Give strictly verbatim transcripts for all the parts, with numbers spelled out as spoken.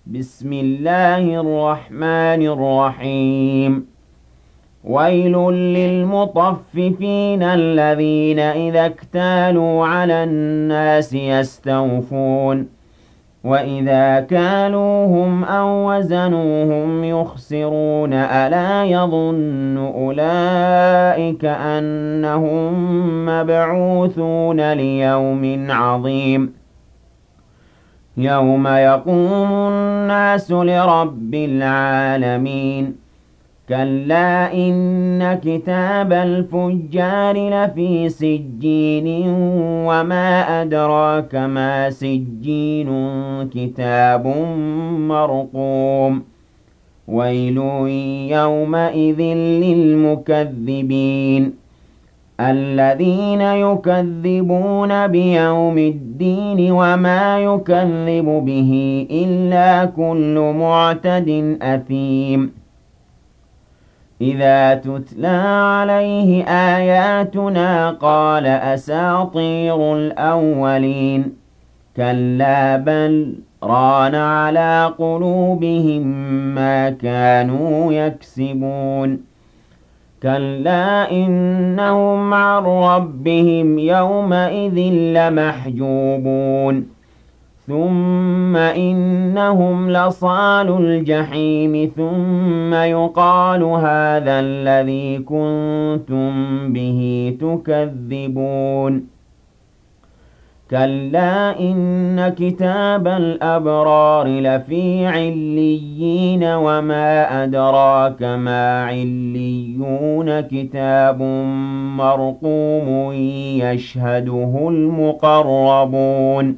بسم الله الرحمن الرحيم ويل للمطففين الذين إذا اكتالوا على الناس يستوفون وإذا كالوهم أو وزنوهم يخسرون ألا يظن أولئك أنهم مبعوثون ليوم عظيم يوم يقوم الناس لرب العالمين كلا إن كتاب الفجار لفي سجين وما أدراك ما سجين كتاب مرقوم ويل يومئذ للمكذبين الذين يكذبون بيوم الدين وما يكذب به إلا كل معتد أثيم إذا تتلى عليه آياتنا قال أساطير الأولين كلا بل ران على قلوبهم ما كانوا يكسبون كلا إنهم عن ربهم يومئذ لمحجوبون ثم إنهم لصالو الجحيم ثم يقال هذا الذي كنتم به تكذبون كلا إن كتاب الأبرار لفي عليين وما أدراك ما عليون كتاب مرقوم يشهده المقربون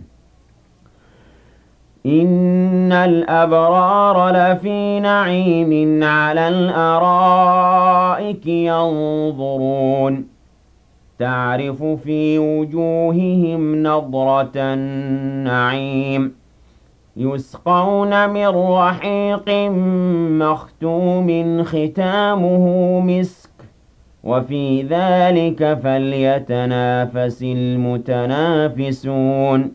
إن الأبرار لفي نعيم على الأرائك ينظرون تعرف في وجوههم نضرة النعيم يسقون من رحيق مختوم ختامه مسك وفي ذلك فليتنافس المتنافسون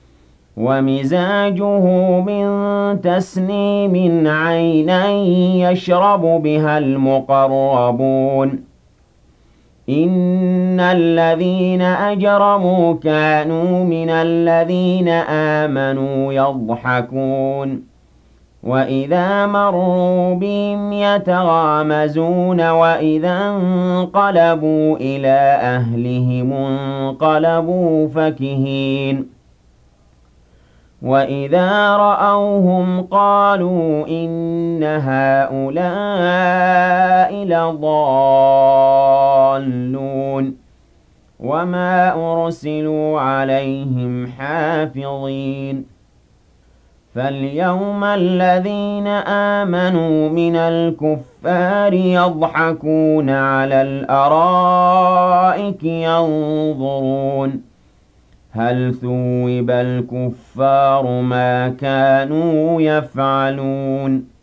ومزاجه من تسنيم عينا يشرب بها المقربون إن الذين أجرموا كانوا من الذين آمنوا يضحكون وإذا مروا بهم يتغامزون وإذا انقلبوا إلى أهلهم انقلبوا فكهين وإذا رأوهم قالوا إن هؤلاء لضالون وما أرسلوا عليهم حافظين فاليوم الذين آمنوا من الكفار يضحكون على الأرائك ينظرون هل ثوب الكفار ما كانوا يفعلون